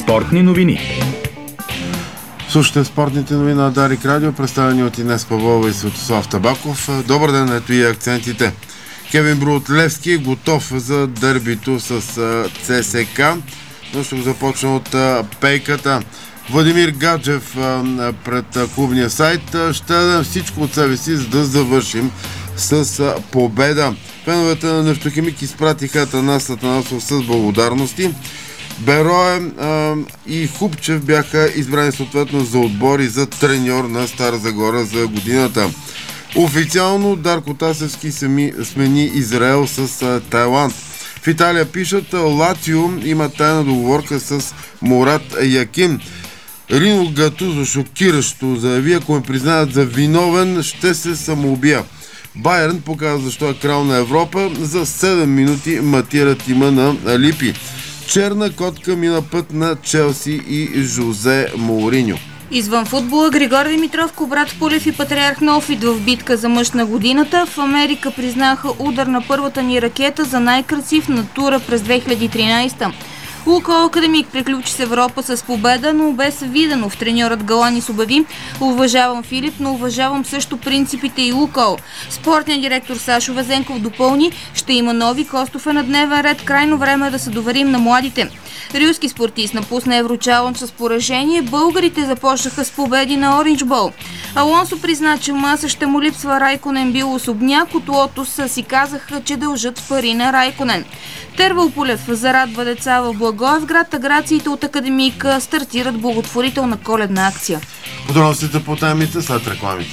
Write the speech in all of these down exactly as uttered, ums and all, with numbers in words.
Спортни новини. Слушайте спортните новини на Дарик Радио, представени от Инес Павлова и Светослав Табаков. Добър ден, ето и акцентите. Кевин Брутлевски е готов за дербито с ЦСКА, но ще го започна от пейката. Владимир Гаджев пред клубния сайт: ще дадем всичко от себе си, за да завършим с победа. Феновете на Нефтохимик изпратиха Атанас Атанасов с благодарности. Берое а, и Хубчев бяха избрани съответно за отбор и за треньор на Стара Загора за годината. Официално Дарко Тасевски смени Израел с а, Тайланд. В Италия пишат: Лацио има тайна договорка с Мурат Якин. Рино Гатузо шокиращо заяви: ако ме признаят за виновен, ще се самоубия. Байерн показва защо е крал на Европа. За седем минути матира тима на Липи. Черна котка мина път на Челси и Жозе Моуриньо. Извън футбола, Григор Димитров, Кобрат Пулев и Патриарх Неофит в битка за мъж на годината. В Америка признаха удар на първата ни ракета за най-красив на тура през две хиляди и тринадесета. Лукойл Академик приключи с Европа с победа, но без Виденов. Треньорът Галанис обяви: уважавам Филип, но уважавам също принципите и Лукойл. Спортният директор Сашо Везенков допълни: ще има нови Костов е на дневен ред, крайно време е да се доверим на младите. Рилски спортист напусна Еврочалъндж с поражение, българите започнаха с победи на Ориндж Бол. Алонсо призна, че маса ще му липсва Райконен, бил особняк, от Лотос си казаха, че дължат пари на Райконен. Тервал Полев зарадва деца в Благоевград, а грациите от Академика стартират благотворителна коледна акция. Подробностите по темите след рекламите.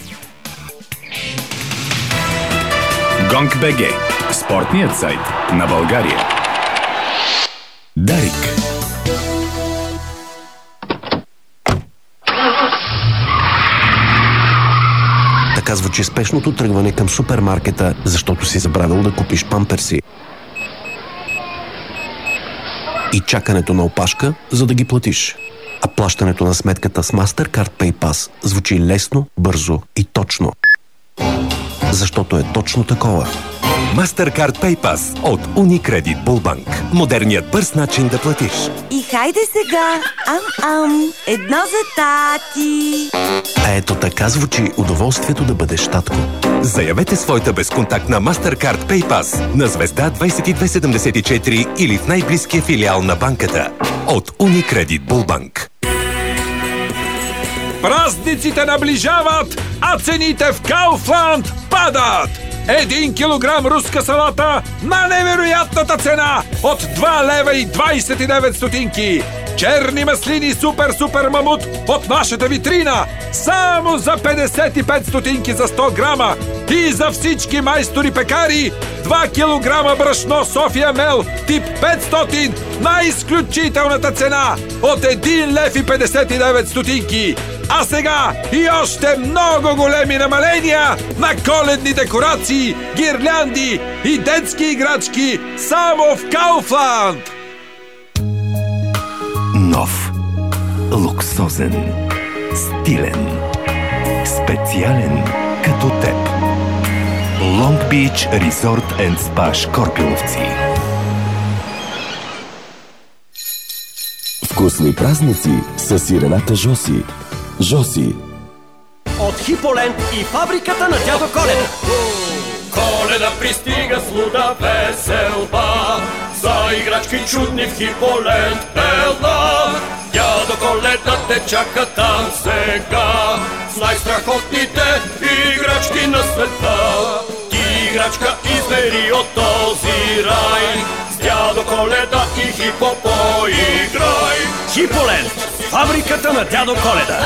Гонг.бг, спортният сайт на България. Дарик. Така звучи спешното тръгване към супермаркета, защото си забравил да купиш памперси. И чакането на опашка, за да ги платиш. А плащането на сметката с MasterCard PayPass звучи лесно, бързо и точно. Защото е точно такова. MasterCard PayPass от Unicredit Bullbank. Модерният бърз начин да платиш. И хайде сега, ам-ам, едно за тати. А ето така звучи удоволствието да бъдеш татко. Заявете своята безконтактна MasterCard PayPass на звезда двайсет и две седемдесет и четири или в най-близкия филиал на банката. От Unicredit Bullbank. Празниците наближават, а цените в Kaufland падат! Един килограм руска салата на невероятната цена от два лева и двайсет и девет стотинки. Черни маслини супер-супер мамут от нашата витрина само за петдесет и пет стотинки за сто грама. И за всички майстори пекари два килограма брашно София Мел тип петстотин на изключителната цена от един лев и петдесет и девет стотинки. А сега и още много големи намаления на коледни декорации, гирлянди и детски играчки само в Kaufland. Нов, луксозен, стилен, специален като теб. Long Beach Resort and Spa Шкорпиловци. Вкусни празници с сирената Жоси. Жоси. От Хиполент и фабриката на дядо Коледа. Коледа пристига с луда веселба, за играчки чудни в Хиполент пелна. Дядо Коледа те чака там сега, с най-страхотните играчки на света. Ти играчка избери от този рай, с дядо Коледа и Хипо поиграй. Хиполент, фабриката на дядо Коледа.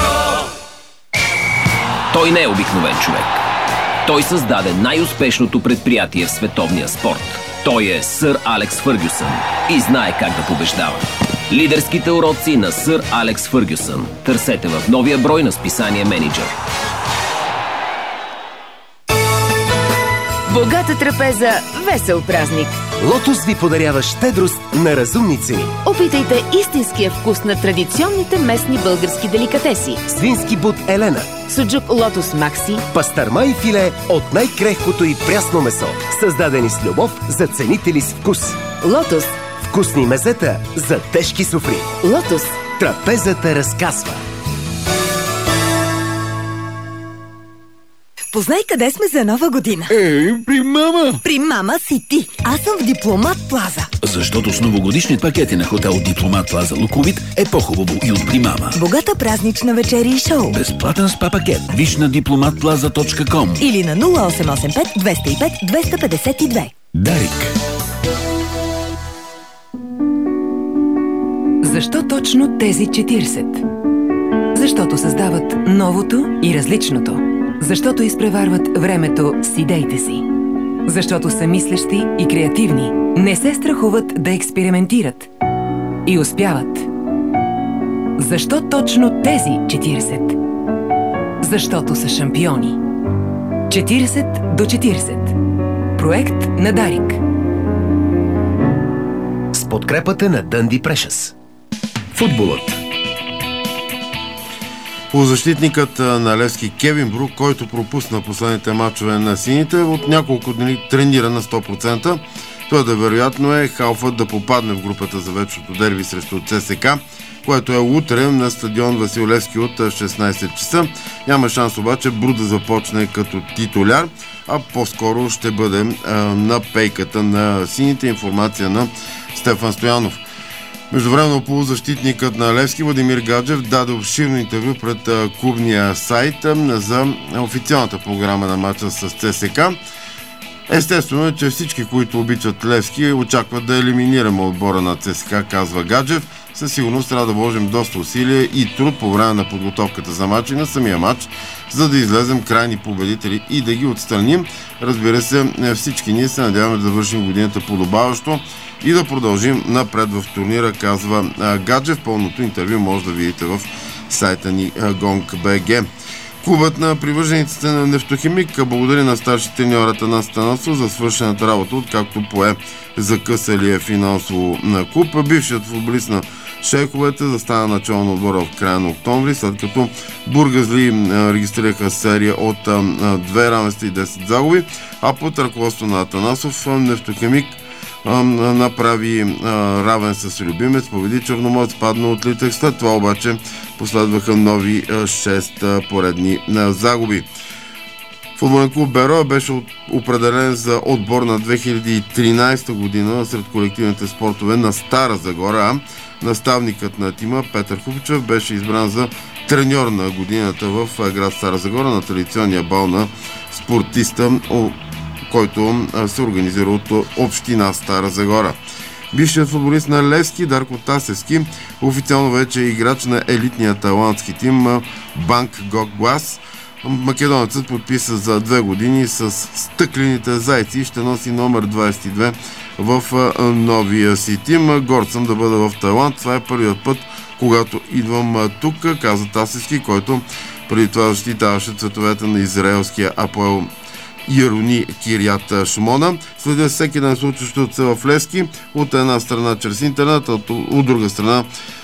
Той не е обикновен човек. Той създаде най-успешното предприятие в световния спорт. Той е сър Алекс Фъргюсън и знае как да побеждава. Лидерските уроци на сър Алекс Фъргюсън търсете в новия брой на списание Менеджер. Богата трапеза, весел празник. Лотос ви подарява щедрост на разумни цени. Опитайте истинския вкус на традиционните местни български деликатеси. Свински бут Елена, суджук Лотос Макси, пастърма и филе от най-крехкото и прясно месо, създадени с любов за ценители с вкус. Лотос, Вкусни мезета за тежки суфри. Лотос. Трапезата разкасва. Познай къде сме за нова година. Ей, при мама! При мама си ти. Аз съм в Дипломат Плаза. Защото с новогодишни пакети на хотел Дипломат Плаза Луковит е по-хубаво и от при мама. Богата празнична вечеря и шоу. Безплатен спа пакет. Виж на дипломат плаза точка ком или на нула осем осем пет двеста и пет двеста петдесет и две. Дарик. Защо точно тези четиридесет? Защото създават новото и различното. Защото изпреварват времето с идеите си. Защото са мислещи и креативни. Не се страхуват да експериментират. И успяват. Защо точно тези четиридесет? Защото са шампиони. четиридесет до четиридесет. Проект на Дарик. С подкрепата на Дънди Прешъс. Футболът. Полузащитникът на Левски Кевин Брук, който пропусна последните мачове на сините, от няколко дни тренира на сто процента. Твърде вероятно е халфът да попадне в групата за вечното дерби срещу ЦСКА, което е утре на стадион Васил Левски от шестнайсет часа. Няма шанс обаче Брук да започне като титуляр, а по-скоро ще бъде а, на пейката на сините. Информация на Стефан Стоянов. Междувременно полузащитникът на Левски Владимир Гаджев даде обширно интервю пред клубния сайт за официалната програма на матча с ЦСКА. Естествено е, че всички, които обичат Левски, очакват да елиминираме отбора на ЦСКА, казва Гаджев. Със сигурност трябва да вложим доста усилия и труд по време на подготовката за матч и на самия матч, за да излезем крайни победители и да ги отстраним. Разбира се, всички ние се надяваме да завършим годината подобаващо и да продължим напред в турнира, казва Гаджев. Пълното интервю може да видите в сайта ни гонг точка би джи. Клубът на привържениците на Нефтохимик благодари на старши треньората на Станасо за свършената работа, откакто пое закъсалия финансово на клуб. Бившият футболист на Шейховете застана начало на отбора в края на октомври, след като бургазли регистрираха серия от две равенства и десет загуби, а под ръководство на Атанасов Нефтохимик направи а, равен с любимец, победи Черноморец, падна от Литък. След това обаче последваха нови шест поредни а, загуби. Футболен клуб Бероя беше определен за отбор на две хиляди и тринайсета година сред колективните спортове на Стара Загора, а наставникът на тима Петър Хубчев беше избран за треньор на годината в град Стара Загора на традиционния бал на спортиста, който се организира от община Стара Загора. Бившият футболист на Левски Дарко Тасевски официално вече е играч на елитния тайландски тим Банк Гокглас. Македонецът подписа за две години с стъклените зайци и ще носи номер двайсет и две в новия си тим. Горд съм да бъда в Тайланд. Това е първият път, когато идвам тук, каза Тасевски, който преди това защитаваше цветовете на израелския Апоел Иерони Кирият Шмона. Следя всеки ден случващото се в Левски, от една страна чрез интернет, от, от друга страна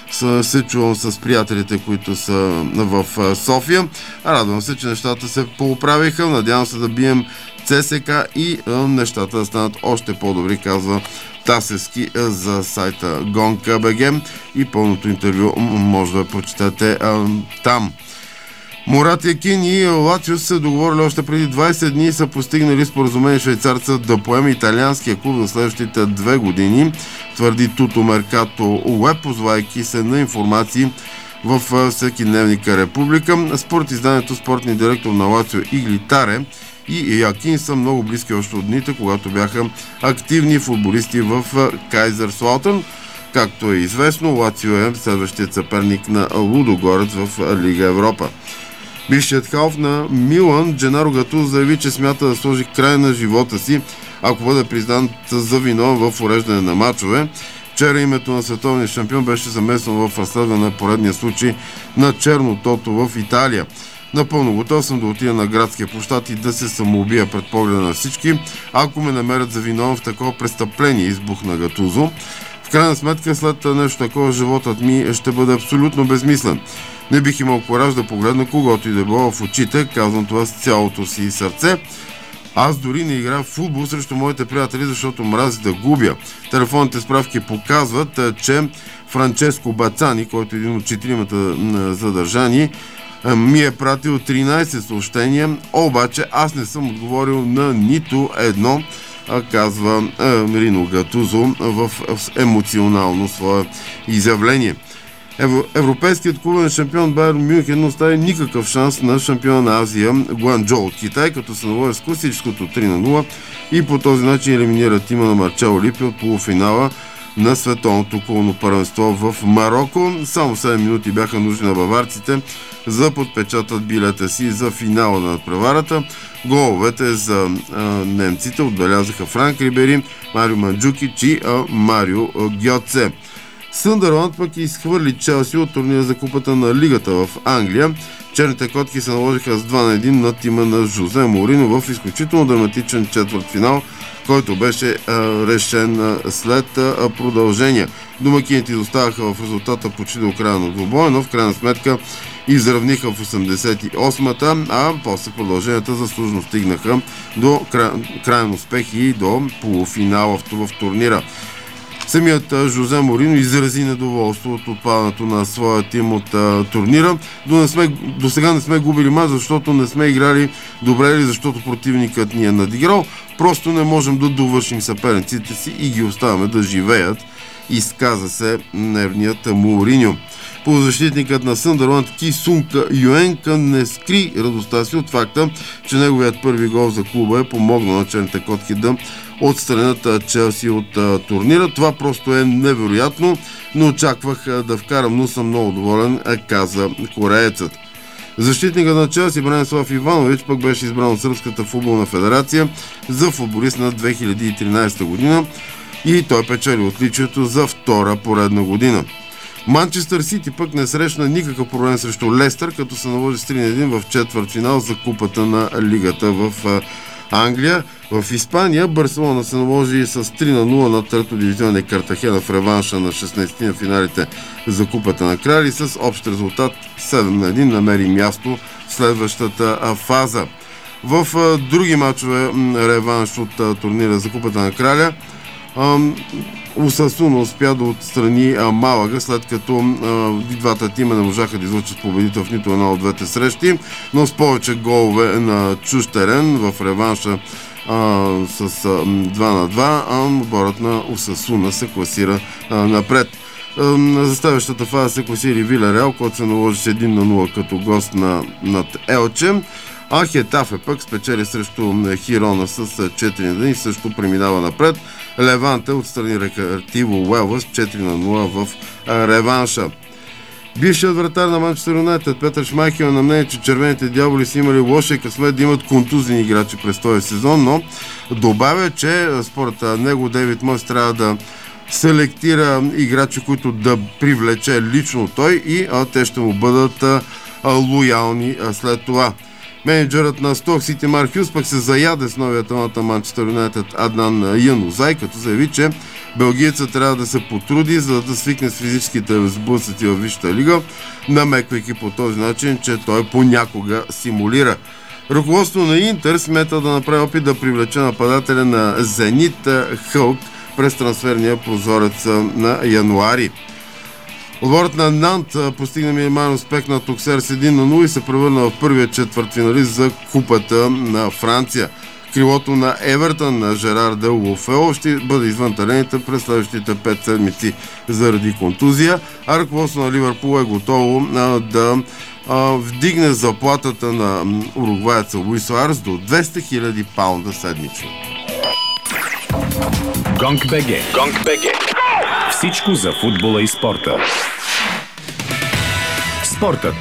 се чувам с приятелите, които са в София. Радвам се, че нещата се поуправиха. Надявам се да бием ЦСКА и нещата да станат още по-добри, казва Тасевски за сайта гонг точка би джи и пълното интервю може да прочетете там. Мурат Якин и Лацио са договорили още преди двайсет дни и са постигнали споразумение швейцарца да поеме италианския клуб за следващите две години, твърди Туто Меркато Уеб, позвайки се на информации в всекидневника Република. Според изданието, спортният директор на Лацио Игли Таре и Якин са много близки още от дните, когато бяха активни футболисти в Кайзерслаутърн. Както е известно, Лацио е следващият съперник на Лудогорец в Лига Европа. Бившият халф на Милан Дженаро Гатузо заяви, че смята да сложи край на живота си, ако бъде признан за виновен в уреждане на мачове. Вчера името на световния шампион беше замесено в разследване на поредния случай на черно тото в Италия. Напълно готов съм да отида на градския площад и да се самоубия пред погледа на всички, ако ме намерят за виновен в такова престъпление, избухна Гатузо. В крайна сметка, след нещо такова, животът ми ще бъде абсолютно безмислен. Не бих имал кораж да погледна когото и да било в очите, казвам това с цялото си сърце. Аз дори не играя в футбол срещу моите приятели, защото мрази да губя. Телефонните справки показват, че Франческо Бацани, който е един от четиримата задържани, ми е пратил тринайсет съобщения, обаче аз не съм отговорил на нито едно, казва Рино Гатузо в емоционално свое изявление. Европейският клубен шампион Байерн Мюнхен не остави никакъв шанс на шампиона на Азия Гуанчжоу от Китай, като се наложи с класическото три на нула и по този начин елиминира тима на Марчело Липи от полуфинала на световното клубно първенство в Мароко. Само седем минути бяха нужни на баварците за подпечатат билета си за финала на надпреварата. Головете за а, немците отбелязаха Франк Рибери, Марио Манджукич и а, Марио Гьоце. Съндърланд пък изхвърли Челси от турнира за купата на лигата в Англия. Черните котки се наложиха с два на едно на тима на Жозе Морино в изключително драматичен четвъртфинал, който беше а, решен а, след а, продължение. Домакините изоставаха в резултата почти до края на двубоя, но в крайна сметка изравниха в осемдесет и осмата, а после продълженията заслужено стигнаха до край, крайен успех и до полуфинала в, в турнира. Самият Жозе Морино изрази недоволство от отпадането на своя тим от а, турнира. До, не сме, до сега не сме губили мач, защото не сме играли добре или защото противникът ни е надиграл. Просто не можем да довършим съперниците си и ги оставяме да живеят, изказа се нервният Морино. Полузащитникът на Съндърланд Ки Сунг Юенка не скри радостта си от факта, че неговият първи гол за клуба е помогнал на черните котки да отстранят Челси от а, турнира. Това просто е невероятно. Не очаквах а, да вкарам, но съм много доволен, а, каза кореецът. Защитникът на Челси Бранислав Иванович пък беше избран от Сръбската футболна федерация за футболист на две хиляди и тринайсета година и той печели отличието за втора поредна година. Манчестър Сити пък не срещна никакъв проблем срещу Лестър, като се наложи с три на едно в четвъртфинал за купата на лигата в Англия. В Испания Барселона се наложи с три на нула на трето дивизионния Картахена в реванша на шестнайсети на финалите за купата на крали. С общ резултат седем на едно намери място в следващата фаза. В други мачове реванш от турнира за купата на краля Осасуна успя да отстрани Малага, след като а, двата тима не можаха да излъчат победител в нито една от двете срещи, но с повече голове на чужд терен в реванша а, с а, два на два, а отборът на Осасуна се класира а, напред. На заставащата фаза се класира Вилареал, който се наложи с едно на нула като гост на, над Елче. А Хетафе пък спечели срещу Хирона с четири на едно и също преминава напред. Леванте отстрани Рекреативо Уелва с четири на нула в реванша. Бившият вратар на Манчестър Юнайтед Петър Шмайхел е на мнение, че червените дяволи са имали лоша късмет да имат контузини играчи през този сезон, но добавя, че според него Дейвид Мойс трябва да селектира играчи, които да привлече лично той и а, те ще му бъдат а, лоялни а, след това. Менеджерът на Сток Сити Марк Хюс пък се заяде с новия талант на Манчестър Юнайтед Аднан Янузай, като заяви, че белгиецът трябва да се поттруди, за да свикне с физическите сблъсъци във Висшата лига, намеквайки по този начин, че той понякога симулира. Ръководството на Интер смета да направи опит да привлече нападателя на Зенит Хълк през трансферния прозорец на януари. Отборът на Нант постигна минимален успех на Токсер с едно на нула и се превърна в първия четвъртфиналист за купата на Франция. Крилото на Евертън на Жерар де Лофео ще бъде извън терените през следващите пет седмици заради контузия, а ръководството на Ливърпул е готово а, да а, вдигне заплатата на уругваеца Луис Суарес до двеста хиляди паунда седмично. Гонг БГ. Гонг БГ. Всичко за футбола и спорта. Спортът.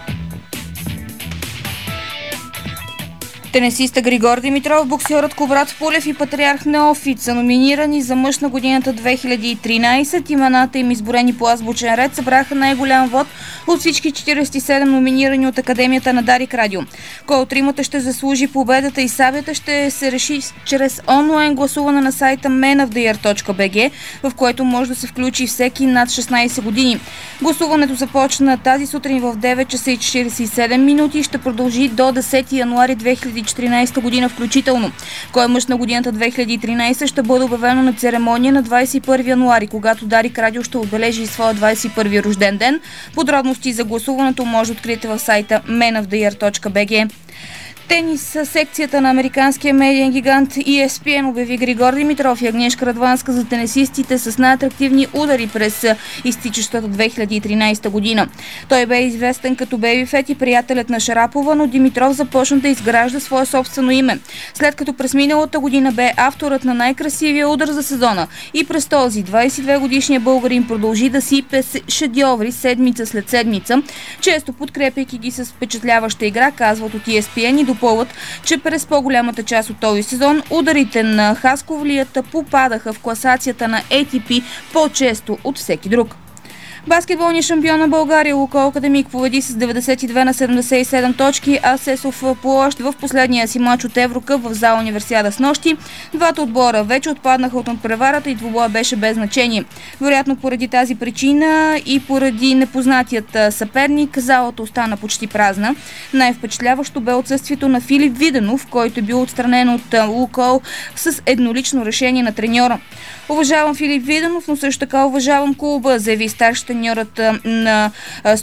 Тенисиста Григор Димитров, боксерът Кубрат Пулев и патриарх Неофит са номинирани за мъж на годината две хиляди и тринайсета. Имената им, изборени по азбучен ред, събраха най-голям вод от всички четирийсет и седем номинирани от Академията на Дарик Радио. Кой от тримата ще заслужи победата и сабята ще се реши чрез онлайн гласуване на сайта мен оф да йър точка би джи, в което може да се включи всеки над шестнайсет години. Гласуването започна тази сутрин в девет часа и четирийсет и седем минути и ще продължи до десети януари две хиляди хиляди и четиринадесета година включително. Кой е мъж на годината две хиляди и тринадесета ще бъде обявено на церемония на двадесет и първи януари, когато Дарик Радио ще отбележи своя двадесет и първи рожден ден. Подробности за гласуването може да откриете в сайта мен оф да йър точка би джи. Тенис секцията на американския медиен гигант И Ес Пи Ен обяви Григор Димитров и Агнешка Радванска за тенисистите с най-атрактивни удари през изтичащата две хиляди и тринадесета година. Той бе известен като Бейби Фет и приятелят на Шарапова, но Димитров започна да изгражда свое собствено име, след като през миналата година бе авторът на най-красивия удар за сезона и през този двадесет и две годишния българин продължи да сипе шедьоври седмица след седмица, често подкрепяйки ги с впечатляваща игра, казват от И Ес Пи Ен и допълват, че през по-голямата част от този сезон ударите на Хасковлията попадаха в класацията на Ей Ти Пи по-често от всеки друг. Баскетболният шампион на България Лукойл Академик победи с деветдесет и две на седемдесет и седем точки, а Сесов Площ в последния си мач от Еврокъп в зала Универсиада с нощи. Двата отбора вече отпаднаха от надпреварата и двубоя беше без значение. Вероятно поради тази причина и поради непознатият съперник, залата остана почти празна. Най-впечатляващо бе отсъствието на Филип Виденов, който е бил отстранен от Лукойл с еднолично решение на треньора. Уважавам Филип Виденов, но също така уважавам клуба, заяви старши треньорът на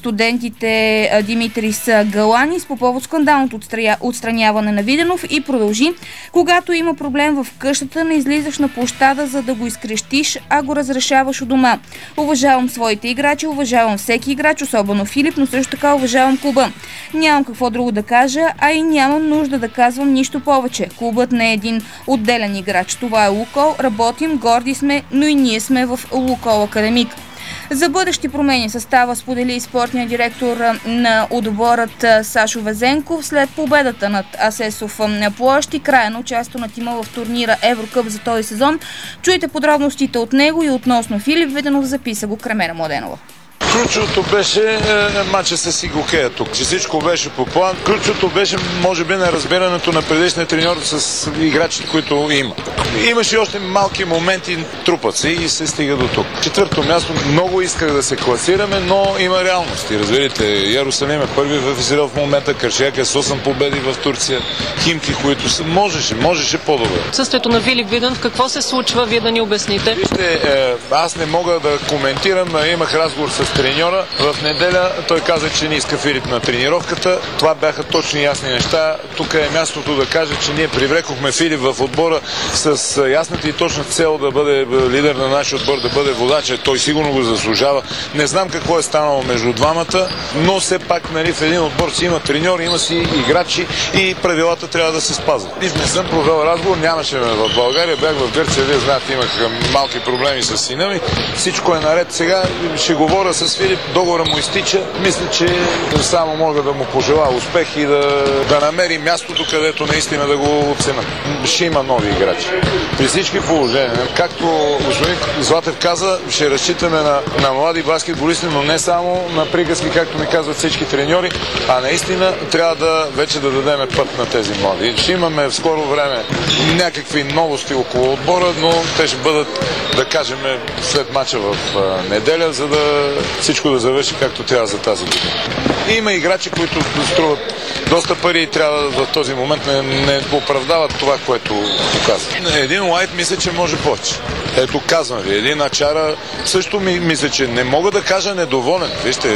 студентите Димитрис Галанис по повод скандалното отстраняване на Виденов и продължи: когато има проблем в къщата, не излизаш на площада, за да го изкрещиш, а го разрешаваш у дома. Уважавам своите играчи, уважавам всеки играч, особено Филип, но също така уважавам клуба. Нямам какво друго да кажа, а и нямам нужда да казвам нищо повече. Клубът не е един отделен играч. Това е Лукойл, работим, горди сме, но и ние сме в Лукойл Академик. За бъдещи промени състава сподели спортния директор на отборът Сашо Везенков след победата над Асесов Площ и края на участието на тима в турнира Еврокъп за този сезон. Чуйте подробностите от него и относно Филип Виденов, записа го Кремена Младенова. Ключовото беше е, матча с Игокея тук, че всичко беше по план. Ключовото беше, може би, неразбирането на предишния треньор с играчите, които има. Имаше още малки моменти, трупат се и се стига до тук. Четвърто място, много исках да се класираме, но има реалности. Разбирате, Ярусалим е първи в Израел в момента, Каршияк е с осем победи в Турция, Химки, които са, можеше, можеше по-добре. Състоянието на Филип Виденов, какво се случва, вие да ни обясните? Вижте, е, аз не мога да коментирам, имах разговор с треньора. В неделя той каза, че не иска Филип на тренировката. Това бяха точни ясни неща. Тук е мястото да кажа, че ние привлекохме Филип в отбора с ясната и точна цел да бъде лидер на нашия отбор, да бъде водач. Той сигурно го заслужава. Не знам какво е станало между двамата, но все пак, нали, в един отбор си има треньор, има си играчи и правилата трябва да се спазват. Не съм провел разговор, нямаше ме в България, бях в Гърция, вие знаете, имах малки проблеми с сина ми. Всичко е наред. Сега ще говоря с Филип, договора му изтича. Мисля, че само мога да му пожелая успех и да, да намери мястото, където наистина да го оценят. Ще има нови играчи. При всички положения, както господин Златев каза, ще разчитаме на, на млади баскетболисти, но не само на приказки, както ми казват всички треньори, а наистина трябва да вече да дадем път на тези млади. Ще имаме в скоро време някакви новости около отбора, но те ще бъдат, да кажем, след мача в а, неделя, за да всичко да завърши както трябва за тази година. Има играчи, които струват доста пари и трябва в този момент не, не оправдават това, което показва. Един Уайт мисля, че може повече. Ето, казвам ви, един Ачара също ми, мисля, че не мога да кажа недоволен. Вижте,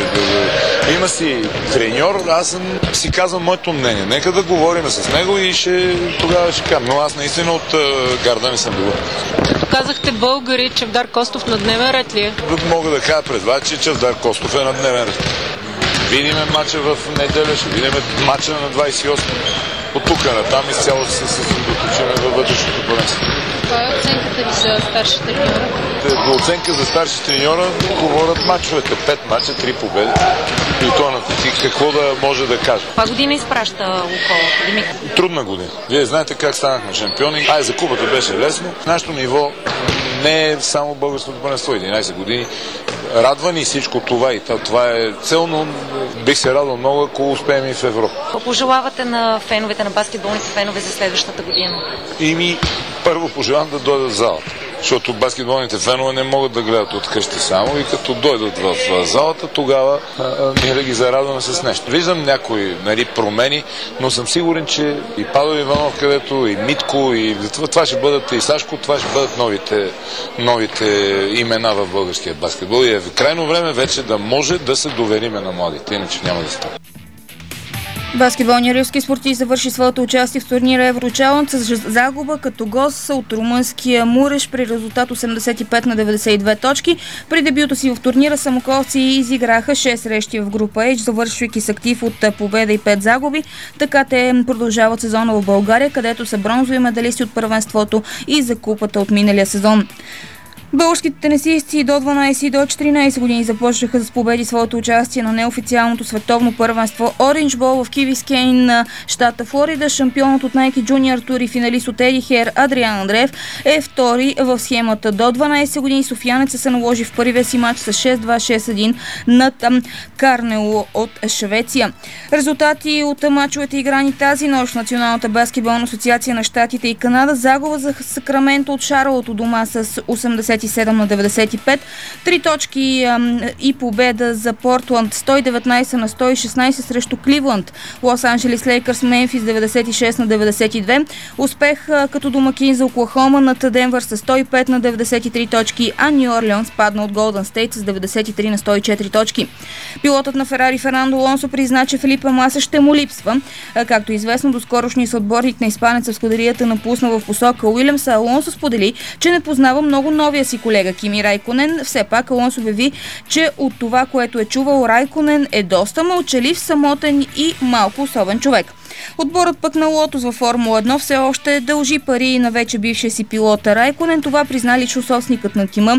има си треньор, аз съм, си казвам моето мнение. Нека да говорим с него и ще, тогава ще кажа. Но аз наистина от uh, гарда не съм доволен. Като казахте българи, Чавдар Костов на дневен ред ли е? Мога да кажа пред вас, че Чавдар Костов е на дневен ред. Видим матча в неделя, ще видим матча на двадесет и осми. От тук на там изцяло се съсредоточим във вътрешното първенство. Каква е оценката ви за старши треньора? До оценка за старши треньора говорят мачовете. Пет мача, три победи. И то на какво да може да каже. Каква година изпраща Лукойл Академик? Трудна година. Вие знаете как станахме шампиони. Ай, за купата беше лесно. Нашето ниво не е само българското първенство. единадесет години. Радва ни всичко това и това е цел, но бих се радвал много, ако успеем и в Европа. Какво пожелавате на феновете, на баскетболните фенове за следващата година? И ми първо пожелавам да дойдат в залата. защото баскетболните фенове не могат да гледат от къщи само и като дойдат в залата, тогава а, ние да ги зарадваме с нещо. Виждам някои, нали, промени, но съм сигурен, че и Павел Иванов, където и Митко, и това, това ще бъдат и Сашко, това ще бъдат новите, новите имена в българския баскетбол. И е крайно време вече да може да се довериме на младите, иначе няма да стане. Баскетболният рилски спортист завърши своето участие в турнира Еврочалънт с загуба като гост от румънския Муреш при резултат осемдесет и пет на деветдесет и две точки. При дебюта си в турнира самоковци изиграха шест срещи в група H, завършвайки с актив от победа и пет загуби. Така те продължават сезона в България, където са бронзови медалисти от първенството и за купата от миналия сезон. Българските тенисисти до дванадесет и до четиринадесет години започнаха с победи своето участие на неофициалното световно първенство Ориндж Бол в Ки Бискейн на щата Флорида. Шампионът от Nike Junior Tour и финалист от Еди Хер Адриан Андреев е втори в схемата. До дванадесет години софиянеца се наложи в първия си матч с шест два шест един над Карнело от Швеция. Резултати от мачовете играни тази нощ в Националната баскетболна асоциация на щатите и Канада: загуба за Сакраменто от Шарлот у дома с осемдесет и седем на деветдесет и пет. Три точки ам, и победа за Портланд сто и деветнадесет на сто и шестнадесет срещу Кливланд. Лос Анджелес Лейкърс Мемфис деветдесет и шест на деветдесет и две. Успех а, като домакин за Оклахома над Денвър с сто и пет на деветдесет и три точки, а Ню Орлеанс падна от Голдън Стейт с деветдесет и три на сто и четири точки. Пилотът на Ферари Фернандо Алонсо призна, че Фелипе Маса ще му липсва. А, както известно, доскорошният съотборник на испанеца в скудерията напусна в посока Уилямса. Алонсо сподели, че не познава много новия си колега Кими Райконен. Все пак Алонсо обяви, че от това, което е чувал, Райконен е доста мълчалив, самотен и малко особен човек. Отборът пък на Лотос във Формула едно все още дължи пари на вече бившия си пилота Райконен. Това призна лично собственикът на тима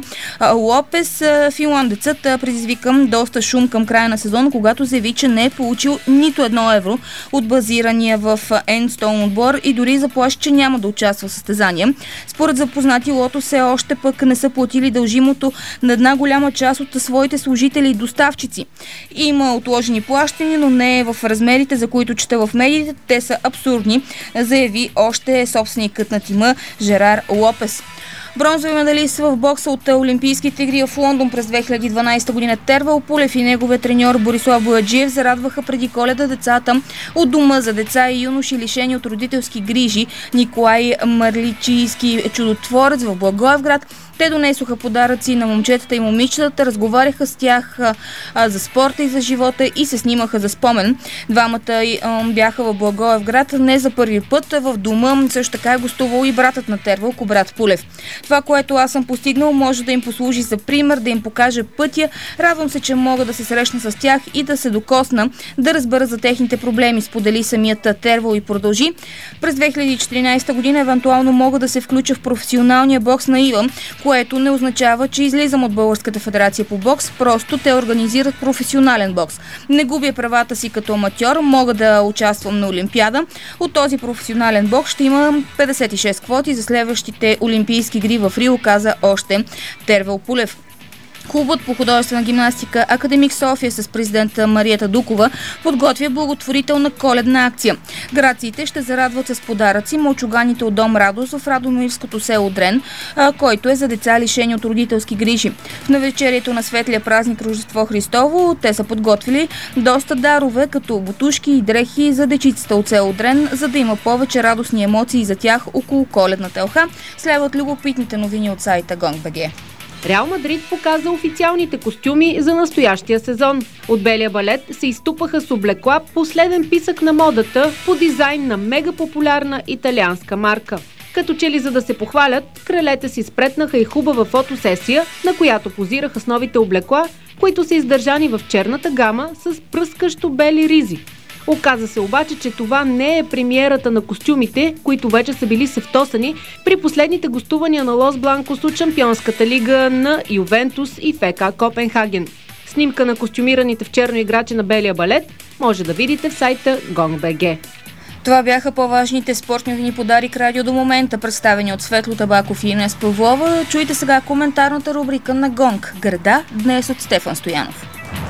Лопес. Финландецът предизвика доста шум към края на сезона, когато заяви, че не е получил нито едно евро от базирания в Енстоун отбор и дори заплаши, че няма да участва в състезания. Според запознати, Лотос все още пък не са платили дължимото на една голяма част от своите служители и доставчици. Има отложени плащания, но не е в размерите, за които чета в медиите. Те са абсурдни, заяви още собственикът на тима Жерар Лопес. Бронзови медалист в бокса от Олимпийските игри в Лондон през две хиляди и дванадесета година Тервел Пулев и неговият треньор Борислав Бояджиев зарадваха преди Коледа децата от дома за деца и юноши, лишени от родителски грижи Николай Марличийски чудотворец в Благоевград. Те донесоха подаръци на момчетата и момичетата, разговаряха с тях а, за спорта и за живота и се снимаха за спомен. Двамата а, бяха в Благоевград не за първи път. В дома също така е гостувал и братът на Тервел, Кобрат Пулев. Това, което аз съм постигнал, може да им послужи за пример, да им покаже пътя. Радвам се, че мога да се срещна с тях и да се докосна, да разбера за техните проблеми, сподели самият Тервел и продължи. През две хиляди и четиринадесета година евентуално мога да се включа в професионалния бокс на Ива, което не означава, че излизам от Българската федерация по бокс, просто те организират професионален бокс. Не губя правата си като аматьор, мога да участвам на Олимпиада. От този професионален бокс ще има петдесет и шест квоти за следващите Олимпийски игри в Рио, каза още Тервел Пулев. Клубът по художествена гимнастика Академик София с президента Марията Дукова подготвя благотворителна коледна акция. Грациите ще зарадват с подаръци мълчуганите от Дом Радост в Радомирското село Дрен, който е за деца лишени от родителски грижи. В навечерието на светлия празник Рождество Христово те са подготвили доста дарове, като бутушки и дрехи за дечицата от село Дрен, за да има повече радостни емоции за тях около коледната елха. Следват любопитните новини от сайта Гонг.бг. Реал Мадрид показа официалните костюми за настоящия сезон. От белия балет се изтупаха с облекла последен писък на модата по дизайн на мега популярна италианска марка. Като че ли за да се похвалят, кралете си спретнаха и хубава фотосесия, на която позираха с новите облекла, които са издържани в черната гама с пръскащо бели ризи. Оказа се обаче, че това не е премиерата на костюмите, които вече са били севтосани при последните гостувания на Лос Бланкос от Шампионската лига на Ювентус и ФК Копенхаген. Снимка на костюмираните в черно играчи на белия балет може да видите в сайта Гонг.бг. Това бяха по-важните спортни новини по Дарик Радио до момента, представени от Светло Табаков и Инес Павлова. Чуйте сега коментарната рубрика на Гонг. Града, днес от Стефан Стоянов.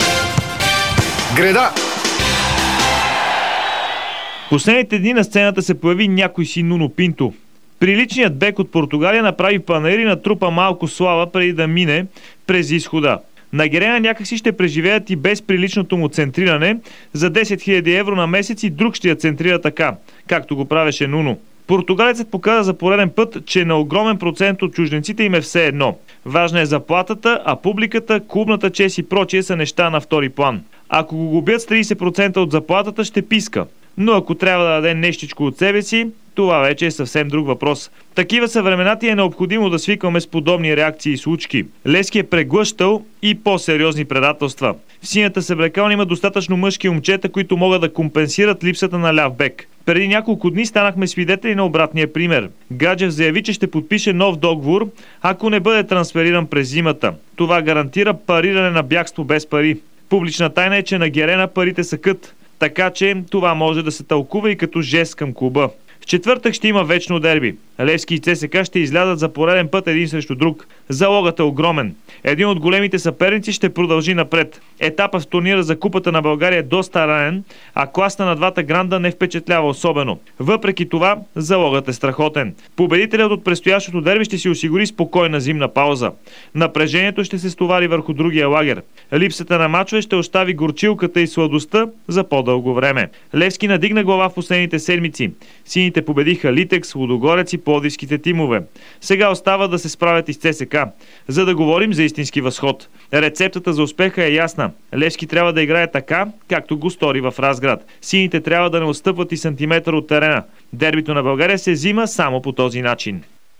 Града! Последните дни на сцената се появи някой си Нуно Пинто. Приличният бек от Португалия направи панаир и натрупа малко слава преди да мине през изхода. На Герена някакси ще преживеят и без приличното му центриране. За десет хиляди евро на месец и друг ще я центрира така, както го правеше Нуно. Португалецът показа за пореден път, че на огромен процент от чужденците им е все едно. Важна е заплатата, а публиката, клубната чест и прочие са неща на втори план. Ако го губят с трийсет процента от заплатата, ще писка. Но ако трябва да даде нещичко от себе си, това вече е съвсем друг въпрос. Такива са времената и е необходимо да свикваме с подобни реакции и случки. Левски е преглъщал и по-сериозни предателства. В синята съблекалня има достатъчно мъжки момчета, които могат да компенсират липсата на ляв бек. Преди няколко дни станахме свидетели на обратния пример. Гаджев заяви, че ще подпише нов договор, ако не бъде трансфериран през зимата. Това гарантира париране на бягство без пари. Публична тайна е, че на Герена парите са кът, така че това може да се тълкува и като жест към клуба. В четвъртък ще има вечно дерби. Левски и ЦСКА ще излязат за пореден път един срещу друг. Залогът е огромен. Един от големите съперници ще продължи напред. Етапът в турнира за Купата на България е доста ранен, а класата на двата гранда не впечатлява особено. Въпреки това, залогът е страхотен. Победителят от предстоящото дерби ще си осигури спокойна зимна пауза. Напрежението ще се стовари върху другия лагер. Липсата на мачове ще остави горчилката и сладостта за по-дълго време. Левски надигна глава в последните седмици. Сините победиха Литекс, Лудогорец и пловдивските тимове. Сега остава да се справят и с ЦСКА, за да говорим за истински възход. Рецептата за успеха е ясна. Левски трябва да играе така, както го стори в Разград. Сините трябва да не отстъпват и сантиметър от терена. Дербито на България се взима само по този начин.